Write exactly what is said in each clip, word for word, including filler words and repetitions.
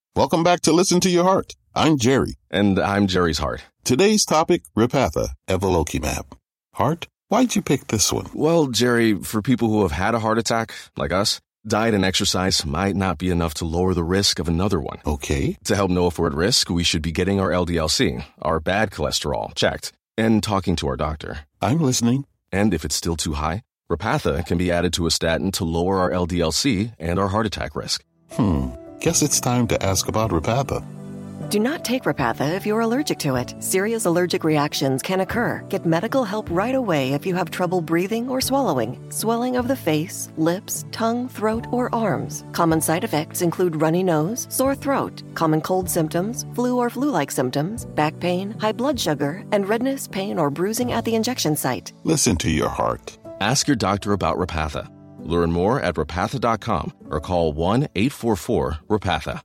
Welcome back to Listen to Your Heart. I'm Jerry. And I'm Jerry's heart. Today's topic, Repatha, evolocumab. Heart, why'd you pick this one? Well, Jerry, for people who have had a heart attack, like us, diet and exercise might not be enough to lower the risk of another one. Okay. To help know if we're at risk, we should be getting our L D L C, our bad cholesterol, checked, and talking to our doctor. I'm listening. And if it's still too high, Repatha can be added to a statin to lower our L D L C and our heart attack risk. Hmm. Guess it's time to ask about Repatha. Do not take Repatha if you're allergic to it. Serious allergic reactions can occur. Get medical help right away if you have trouble breathing or swallowing, swelling of the face, lips, tongue, throat, or arms. Common side effects include runny nose, sore throat, common cold symptoms, flu or flu-like symptoms, back pain, high blood sugar, and redness, pain, or bruising at the injection site. Listen to your heart. Ask your doctor about Repatha. Learn more at repatha dot com or call one eight four four repatha.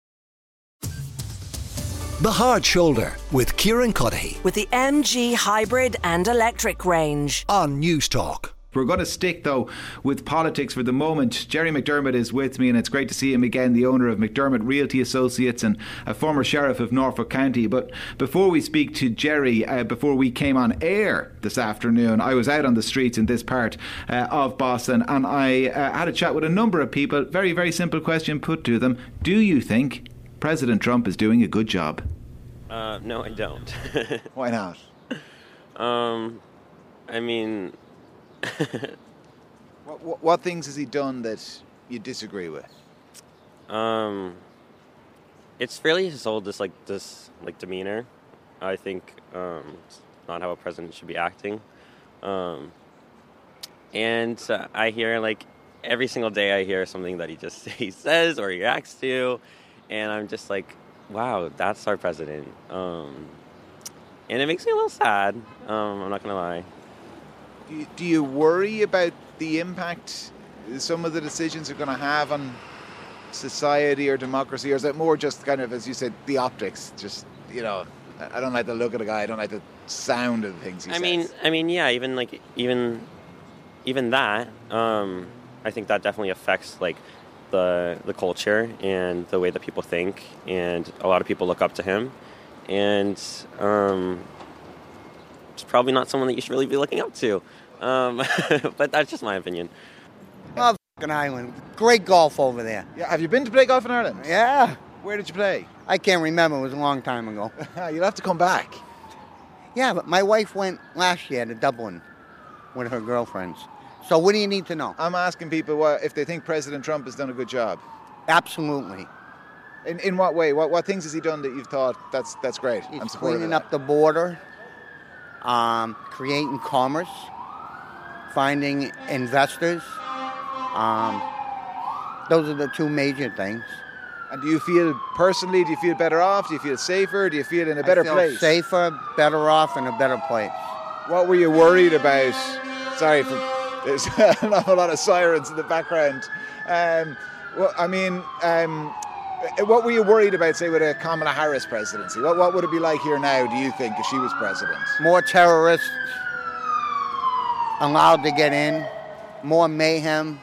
The Hard Shoulder with Kieran Cuddihy with the M G hybrid and electric range on News Talk. We're going to stick, though, with politics for the moment. Jerry McDermott is with me, and it's great to see him again, the owner of McDermott Realty Associates and a former sheriff of Norfolk County. But before we speak to Jerry, uh, before we came on air this afternoon, I was out on the streets in this part uh, of Boston, and I uh, had a chat with a number of people. Very, very simple question put to them. Do you think President Trump is doing a good job? Uh, no, I don't. Why not? Um, I mean... what, what, what things has he done that you disagree with? Um, it's fairly his whole this like this like demeanor. I think um, it's not how a president should be acting. Um, and uh, I hear like every single day I hear something that he just he says or he reacts to, and I'm just like, wow, that's our president. Um, and it makes me a little sad. Um, I'm not gonna lie. Do you, do you worry about the impact some of the decisions are going to have on society or democracy, or is it more just kind of, as you said, the optics? Just, you know, I don't like the look of the guy. I don't like the sound of the things he I says. mean, I mean, yeah, even like even even that. Um, I think that definitely affects like the the culture and the way that people think, and a lot of people look up to him, and. Um, It's probably not someone that you should really be looking up to. Um, but that's just my opinion. Oh, f***ing Ireland. Great golf over there. Yeah, have you been to play golf in Ireland? Yeah. Where did you play? I can't remember. It was a long time ago. You'll have to come back. Yeah, but my wife went last year to Dublin with her girlfriends. So what do you need to know? I'm asking people what, if they think President Trump has done a good job. Absolutely. In in what way? What what things has he done that you've thought, that's that's great? He's I'm supportive cleaning of that. up the border. Um, creating commerce, finding investors. Um, those are the two major things. And do you feel personally, do you feel better off? Do you feel safer? Do you feel in a better I feel place? Safer, better off, in a better place. What were you worried about? Sorry, for, there's an awful lot of sirens in the background. Um, well, I mean, um, what were you worried about, say, with a Kamala Harris presidency? What, what would it be like here now, do you think, if she was president? More terrorists allowed to get in, more mayhem,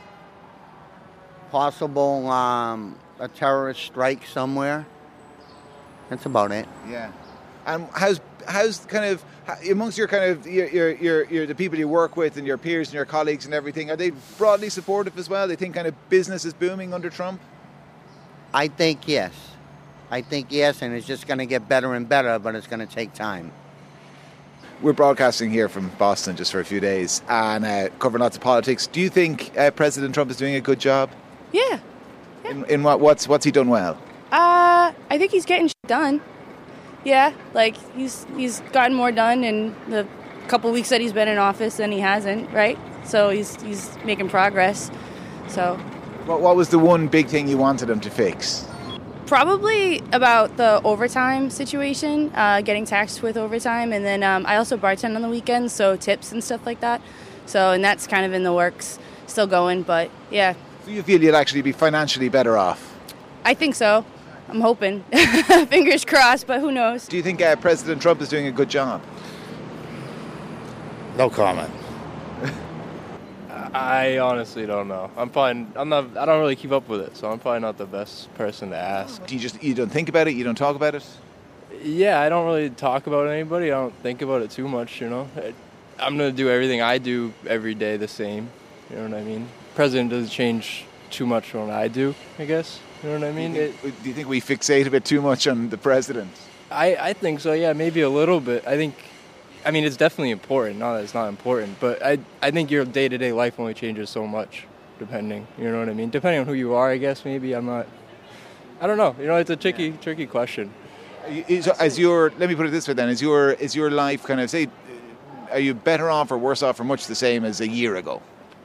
possible um, a terrorist strike somewhere. That's about it. Yeah. And how's how's kind of amongst your kind of your, your your your the people you work with and your peers and your colleagues and everything, are they broadly supportive as well? They think kind of business is booming under Trump? I think yes. I think yes, and it's just going to get better and better, but it's going to take time. We're broadcasting here from Boston just for a few days and uh, covering lots of politics. Do you think uh, President Trump is doing a good job? Yeah. yeah. In, in what what's what's he done well? Uh, I think he's getting shit done. Yeah, like he's he's gotten more done in the couple weeks that he's been in office than he hasn't, right? So he's he's making progress. So. What what was the one big thing you wanted him to fix? Probably about the overtime situation, uh, getting taxed with overtime, and then um, I also bartend on the weekends, so tips and stuff like that. So, and that's kind of in the works, still going, but yeah. So you feel you'll actually be financially better off? I think so. I'm hoping. Fingers crossed, but who knows? Do you think uh, President Trump is doing a good job? No comment. I honestly don't know. I'm probably, I'm not, I don't really keep up with it, so I'm probably not the best person to ask. Do you just, you don't think about it? You don't talk about it? Yeah, I don't really talk about anybody. I don't think about it too much, you know. I, I'm going to do everything I do every day the same, you know what I mean? President doesn't change too much from what I do, I guess, you know what I mean? Do you think, it, do you think we fixate a bit too much on the president? I, I think so, yeah, maybe a little bit. I think, I mean, it's definitely important, not that it's not important, but I, I think your day-to-day life only changes so much, depending, you know what I mean? Depending on who you are, I guess, maybe, I'm not, I don't know, you know, it's a tricky, yeah. tricky question. Is, as your, let me put it this way then, is your, is your life kind of, say, are you better off or worse off or much the same as a year ago?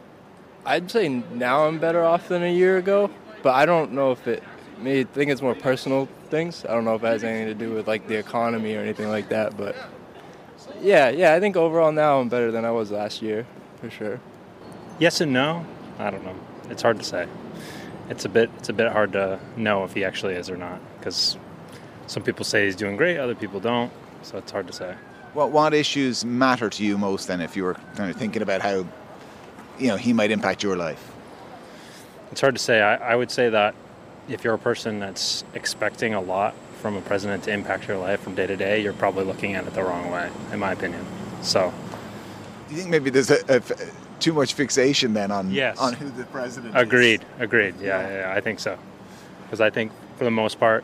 I'd say now I'm better off than a year ago, but I don't know if it, I think it's more personal things. I don't know if it has anything to do with like the economy or anything like that, but yeah, yeah, I think overall now I'm better than I was last year, for sure. Yes and no. I don't know. It's hard to say. It's a bit, it's a bit hard to know if he actually is or not, because some people say he's doing great, other people don't, so it's hard to say. What what issues matter to you most then, if you were kind of thinking about how, you know, he might impact your life? It's hard to say. I, I would say that if you're a person that's expecting a lot from a president to impact your life from day to day, you're probably looking at it the wrong way, in my opinion. So, do you think maybe there's a, a, too much fixation then on yes. on who the president agreed, is? Agreed, agreed. Yeah, yeah, yeah, I think so. Because I think for the most part,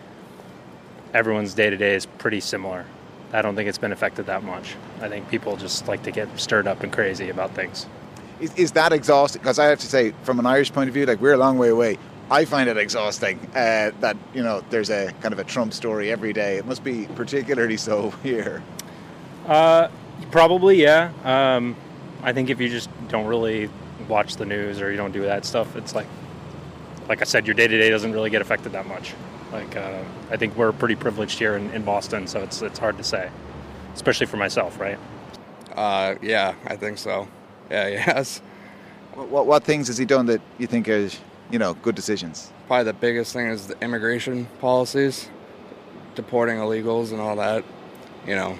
everyone's day to day is pretty similar. I don't think it's been affected that much. I think people just like to get stirred up and crazy about things. Is, is that exhausting? Because I have to say, from an Irish point of view, like we're a long way away. I find it exhausting uh, that, you know, there's a kind of a Trump story every day. It must be particularly so here. Uh, probably, yeah. Um, I think if you just don't really watch the news or you don't do that stuff, it's like, like I said, your day-to-day doesn't really get affected that much. Like, uh, I think we're pretty privileged here in, in Boston, so it's it's hard to say, especially for myself, right? Uh, yeah, I think so. Yeah, yes. What, what what things has he done that you think are, you know, good decisions? Probably the biggest thing is the immigration policies, deporting illegals and all that. You know,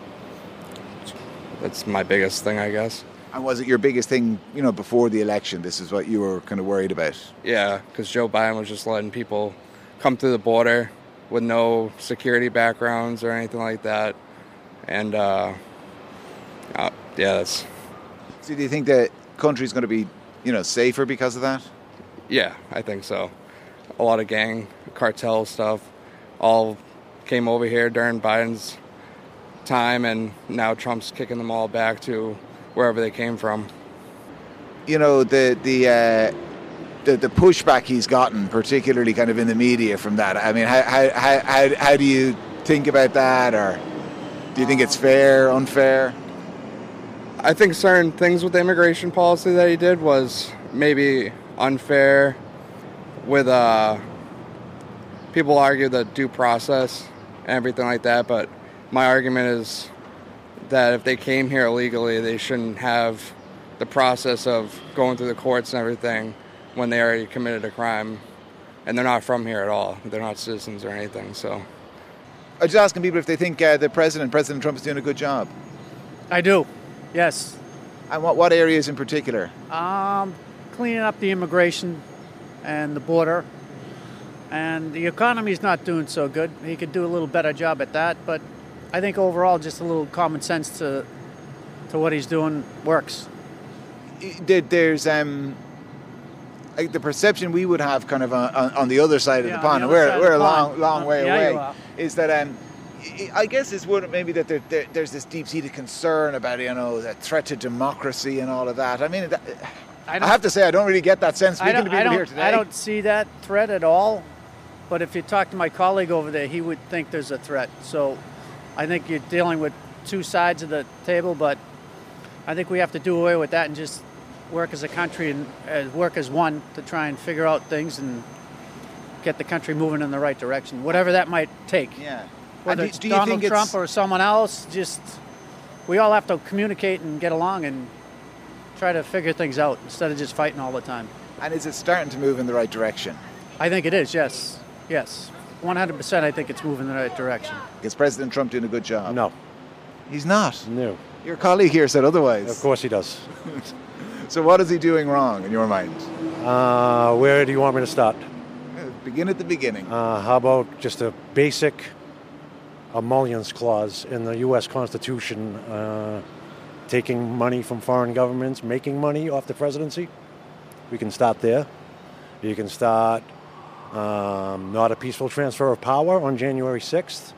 that's my biggest thing, I guess. And was it your biggest thing, you know, before the election? This is what you were kind of worried about? Yeah, because Joe Biden was just letting people come through the border with no security backgrounds or anything like that. And, uh, uh, yeah, that's... So do you think the country's going to be, you know, safer because of that? Yeah, I think so. A lot of gang, cartel stuff all came over here during Biden's time, and now Trump's kicking them all back to wherever they came from. You know, the the uh, the, the pushback he's gotten, particularly kind of in the media from that. I mean, how how how, how do you think about that, or do you think it's fair, unfair? I think certain things with the immigration policy that he did was maybe unfair. With uh, people argue the due process and everything like that, but my argument is that if they came here illegally, they shouldn't have the process of going through the courts and everything when they already committed a crime, and they're not from here at all. They're not citizens or anything. So, I'm just asking people if they think uh, the president, President Trump, is doing a good job. I do. Yes. And what what areas in particular? Um, cleaning up the immigration and the border, and the economy's not doing so good. He could do a little better job at that, but I think overall just a little common sense to to what he's doing works. There's um, like the perception we would have kind of on, on the other side of yeah, the pond, the and we're, we're we're a pond. long, long way yeah, away, is that um, I guess it's what maybe that there, there, there's this deep-seated concern about, you know, the threat to democracy and all of that. I mean, that, I, I have to say, I don't really get that sense speaking to people here today. I don't see that threat at all, but if you talk to my colleague over there, he would think there's a threat. So I think you're dealing with two sides of the table, but I think we have to do away with that and just work as a country and uh, work as one to try and figure out things and get the country moving in the right direction, whatever that might take. Yeah. Whether do, it's do you Donald think Trump it's... or someone else, just we all have to communicate and get along and try to figure things out instead of just fighting all the time. And is it starting to move in the right direction? I think it is, yes. Yes. one hundred percent I think it's moving in the right direction. Is President Trump doing a good job? No. He's not? No. Your colleague here said otherwise. Of course he does. So what is he doing wrong in your mind? Uh, where do you want me to start? Begin at the beginning. Uh, how about just a basic emollients clause in the U S Constitution, uh, taking money from foreign governments, making money off the presidency? We can start there. You can start um, not a peaceful transfer of power on January sixth.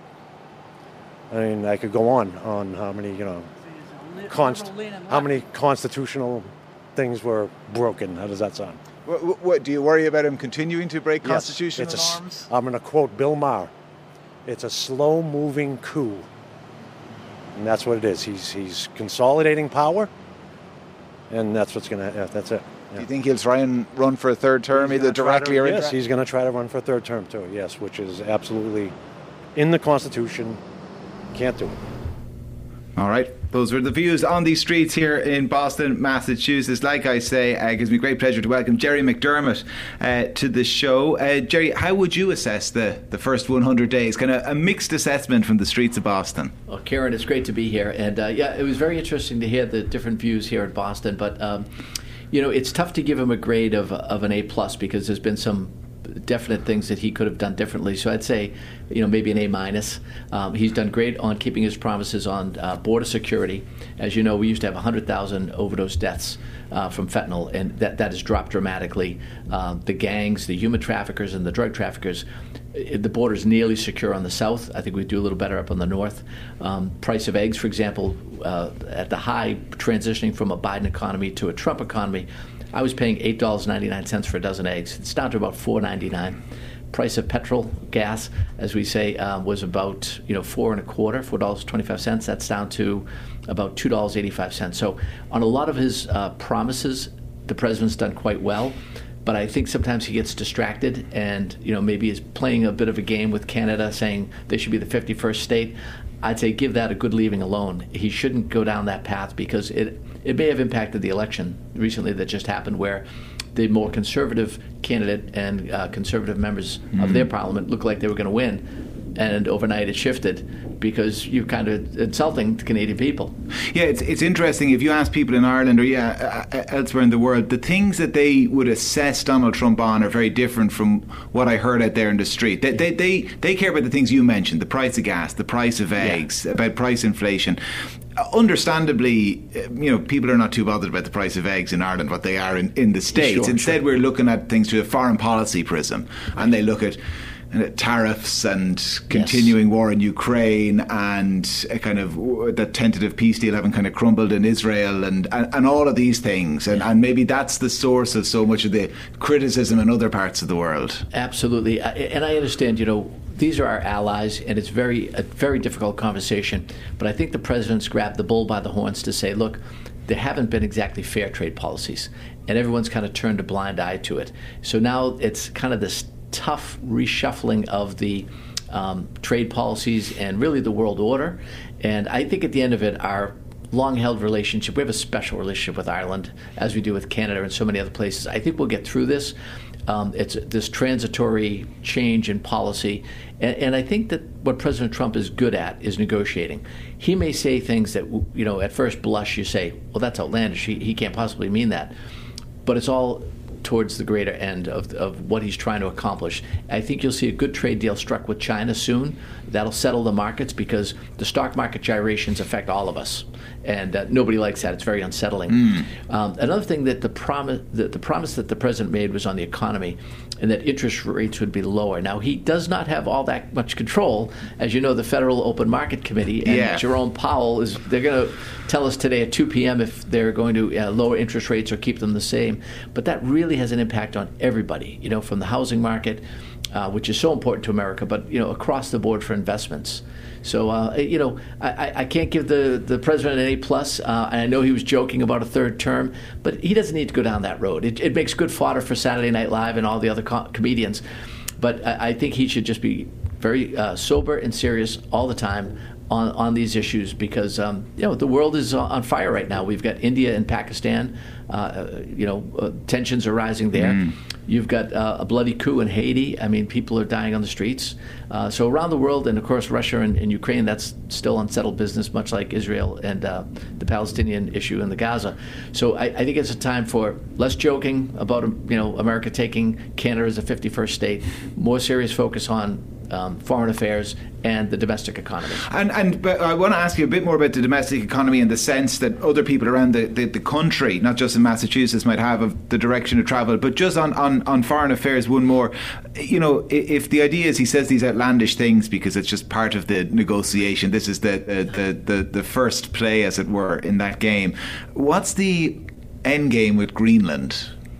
I mean, I could go on on how many, you know, const- how many constitutional things were broken. How does that sound? What, what do you worry about him continuing to break Yes, constitutional it's a, norms? I'm going to quote Bill Maher. It's a slow-moving coup, and that's what it is. He's he's consolidating power, and that's what's going to. That's it. Yeah. Do you think he'll try and run for a third term, He's either gonna try directly to, or yes, indirectly? he's going to try to run for a third term too. Yes, which is absolutely in the Constitution. Can't do it. All right. Those were the views on these streets here in Boston, Massachusetts. Like I say, uh, it gives me great pleasure to welcome Gerry McDermott uh, to the show. Uh, Gerry, how would you assess the, the first one hundred days? Kind of a mixed assessment from the streets of Boston. Well, Kieran, it's great to be here. And uh, yeah, it was very interesting to hear the different views here in Boston. But, um, you know, it's tough to give him a grade of, of an A plus because there's been some definite things that he could have done differently. So I'd say, you know, maybe an A minus. Um, he's done great on keeping his promises on uh, border security. As you know, we used to have one hundred thousand overdose deaths uh, from fentanyl, and that, that has dropped dramatically. Uh, the gangs, the human traffickers, and the drug traffickers, the border is nearly secure on the south. I think we do a little better up on the north. Um, price of eggs, for example, uh, at the high, transitioning from a Biden economy to a Trump economy, I was paying eight dollars and ninety-nine cents for a dozen eggs. It's down to about four dollars and ninety-nine cents. Price of petrol, gas, as we say, uh, was about you know four and a quarter, four dollars and twenty-five cents. That's down to about two dollars and eighty-five cents. So on a lot of his uh, promises, the president's done quite well. But I think sometimes he gets distracted and you know maybe is playing a bit of a game with Canada, saying they should be the fifty-first state. I'd say give that a good leaving alone. He shouldn't go down that path because it it may have impacted the election recently that just happened, where the more conservative candidate and uh, conservative members mm. of their parliament looked like they were going to win, and overnight it shifted because you're kind of insulting the Canadian people. Yeah, it's it's interesting. If you ask people in Ireland or yeah uh, elsewhere in the world, the things that they would assess Donald Trump on are very different from what I heard out there in the street. They they they, they care about the things you mentioned: the price of gas, the price of eggs, yeah. about price inflation. Understandably, you know, people are not too bothered about the price of eggs in Ireland, what they are in, in the States. Sure, Instead, sure. we're looking at things through a foreign policy prism, and they look at uh, tariffs and continuing yes. war in Ukraine and a kind of the tentative peace deal having kind of crumbled in Israel and, and, and all of these things. And, yeah. and maybe that's the source of so much of the criticism in other parts of the world. Absolutely. And I understand, you know, these are our allies, and it's very a very difficult conversation. But I think the president's grabbed the bull by the horns to say, look, there haven't been exactly fair trade policies, and everyone's kind of turned a blind eye to it. So now it's kind of this tough reshuffling of the um, trade policies and really the world order. And I think at the end of it, our long-held relationship, we have a special relationship with Ireland, as we do with Canada and so many other places. I think we'll get through this. Um, it's this transitory change in policy. And, and I think that what President Trump is good at is negotiating. He may say things that, you know, at first blush you say, well, that's outlandish. He, he can't possibly mean that. But it's all towards the greater end of, of what he's trying to accomplish. I think you'll see a good trade deal struck with China soon. That'll settle the markets because the stock market gyrations affect all of us. And uh, nobody likes that. It's very unsettling. Mm. Um, another thing that the promise that the promise that the president made was on the economy, and that interest rates would be lower. Now, he does not have all that much control. As you know, the Federal Open Market Committee and yeah. Jerome Powell is they're going to tell us today at two p.m. if they're going to uh, lower interest rates or keep them the same. But that really has an impact on everybody, you know, from the housing market, uh, which is so important to America, but, you know, across the board for investments. So, uh, you know, I, I can't give the, the president an A plus. Uh, and I know he was joking about a third term, but he doesn't need to go down that road. It, it makes good fodder for Saturday Night Live and all the other co- comedians. But I, I think he should just be very uh, sober and serious all the time on, on these issues because, um, you know, the world is on fire right now. We've got India and Pakistan. Uh, you know, uh, tensions are rising there. Mm. You've got uh, a bloody coup in Haiti. I mean, people are dying on the streets. Uh, so around the world, and of course Russia and, and Ukraine, that's still unsettled business, much like Israel and uh, the Palestinian issue in the Gaza. So I, I think it's a time for less joking about, you know, America taking Canada as a fifty-first state, more serious focus on Um, foreign affairs and the domestic economy. And and but I want to ask you a bit more about the domestic economy in the sense that other people around the, the, the country, not just in Massachusetts, might have of the direction of travel, but just on, on, on foreign affairs, one more. You know, if the idea is he says these outlandish things because it's just part of the negotiation, this is the, the, the, the, the first play, as it were, in that game. What's the end game with Greenland?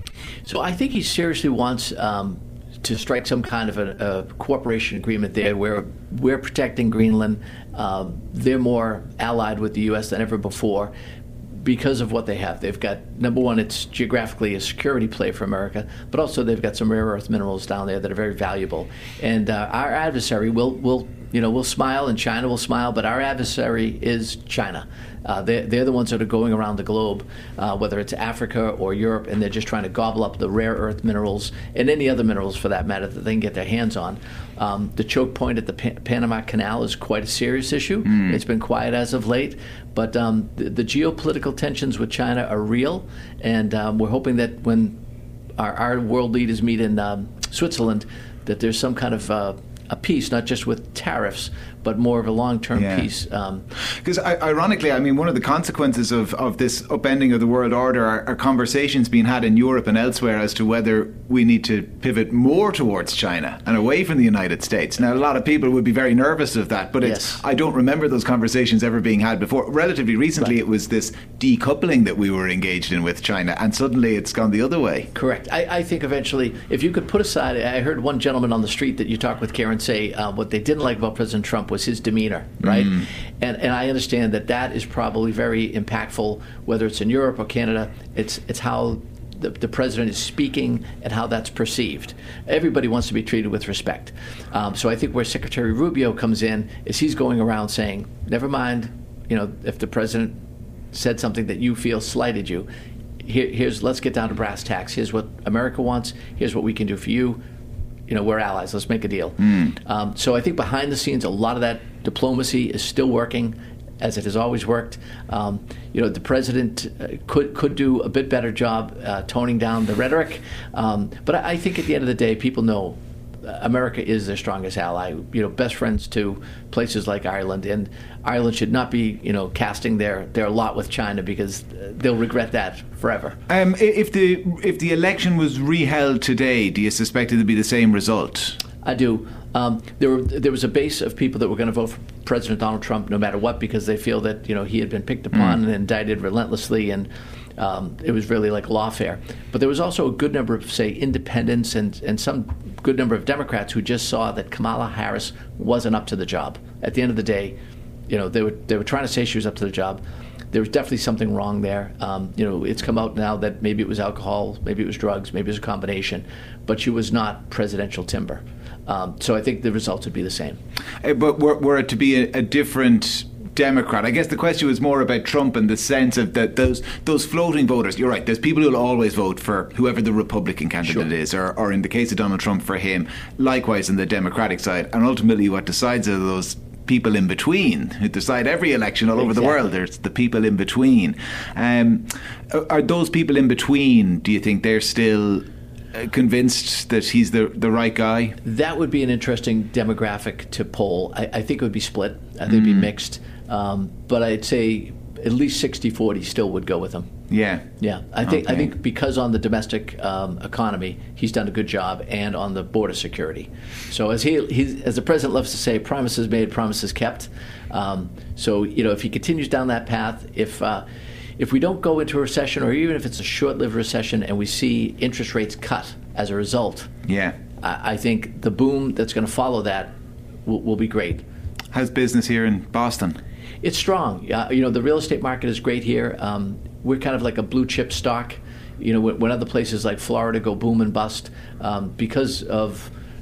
So I think he seriously wants Um, to strike some kind of a, a cooperation agreement there where we're protecting Greenland. Um, they're more allied with the U S than ever before because of what they have. They've got, number one, it's geographically a security play for America, but also they've got some rare earth minerals down there that are very valuable. And uh, our adversary will, will, you know, will smile and China will smile, but our adversary is China. Uh, they're, they're the ones that are going around the globe, uh, whether it's Africa or Europe, and they're just trying to gobble up the rare earth minerals and any other minerals, for that matter, that they can get their hands on. Um, the choke point at the pa- Panama Canal is quite a serious issue. Mm. It's been quiet as of late, but um, the, the geopolitical tensions with China are real, and um, we're hoping that when our, our world leaders meet in um, Switzerland, that there's some kind of uh, a peace, not just with tariffs, but more of a long-term yeah. peace. Because um, ironically, I mean, one of the consequences of, of this upending of the world order are, are conversations being had in Europe and elsewhere as to whether we need to pivot more towards China and away from the United States. Now, a lot of people would be very nervous of that, but it's, yes. I don't remember those conversations ever being had before. Relatively recently, right. It was this decoupling that we were engaged in with China, and suddenly it's gone the other way. Correct. I, I think eventually, if you could put aside, I heard one gentleman on the street that you talked with, Karen, say uh, what they didn't like about President Trump was his demeanor, right? Mm. And and I understand that that is probably very impactful, whether it's in Europe or Canada. It's it's how the, the president is speaking and how that's perceived. Everybody wants to be treated with respect. Um, so I think where Secretary Rubio comes in is he's going around saying, never mind, you know, if the president said something that you feel slighted you, here, here's let's get down to brass tacks. Here's what America wants. Here's what we can do for you. You know, we're allies. Let's make a deal. Mm. Um, so I think behind the scenes, a lot of that diplomacy is still working, as it has always worked. Um, you know, the president uh, could could do a bit better job uh, toning down the rhetoric. Um, but I, I think at the end of the day, people know America is their strongest ally. You know, best friends to places like Ireland, and Ireland should not be, you know, casting their, their lot with China because they'll regret that forever. Um, if the if the election was reheld today, do you suspect it would be the same result? I do. Um, there were there was a base of people that were going to vote for President Donald Trump no matter what because they feel that, you know, he had been picked upon mm. and indicted relentlessly, and um, it was really like lawfare. But there was also a good number of, say, independents and, and some good number of Democrats who just saw that Kamala Harris wasn't up to the job. At the end of the day, you know, they were they were trying to say she was up to the job. There was definitely something wrong there. Um, you know, it's come out now that maybe it was alcohol, maybe it was drugs, maybe it was a combination, but she was not presidential timber. Um, so I think the results would be the same. Uh, but were, were it to be a, a different Democrat, I guess the question was more about Trump and the sense of that those those floating voters. You're right. There's people who will always vote for whoever the Republican candidate sure. is, or, or in the case of Donald Trump, for him. Likewise, on the Democratic side, and ultimately, what decides are those people in between who decide every election all over exactly. the world. There's the people in between. Um, are those people in between? Do you think they're still convinced that he's the the right guy? That would be an interesting demographic to poll. I, I think it would be split. I think mm. it would be mixed. Um, but I'd say at least sixty forty still would go with him. Yeah. Yeah. I think okay. I think because on the domestic um, economy, he's done a good job, and on the border security. So as he he's, as the president loves to say, promises made, promises kept. Um, so, you know, if he continues down that path, if uh, if we don't go into a recession, or even if it's a short-lived recession and we see interest rates cut as a result, yeah, I, I think the boom that's going to follow that will, will be great. How's business here in Boston? It's strong. Uh, you know, the real estate market is great here. Um, we're kind of like a blue chip stock. You know, when, when other places like Florida go boom and bust, um, because of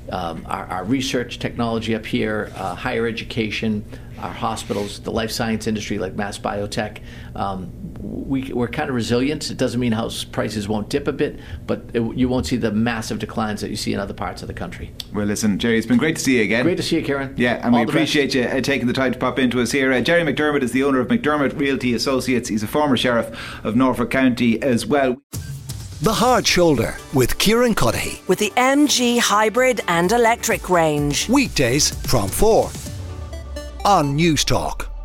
um, our, our research technology up here, uh, higher education, our hospitals, the life science industry like Mass Biotech. Um, we, we're kind of resilient. It doesn't mean house prices won't dip a bit, but it, you won't see the massive declines that you see in other parts of the country. Well, listen, Jerry, it's been great to see you again. Great to see you, Kieran. Yeah, and All we the appreciate you uh, taking the time to pop into us here. Uh, Jerry McDermott is the owner of McDermott Realty Associates. He's a former sheriff of Norfolk County as well. The Hard Shoulder with Kieran Cuddihy. With the M G hybrid and electric range. Weekdays from four on News Talk.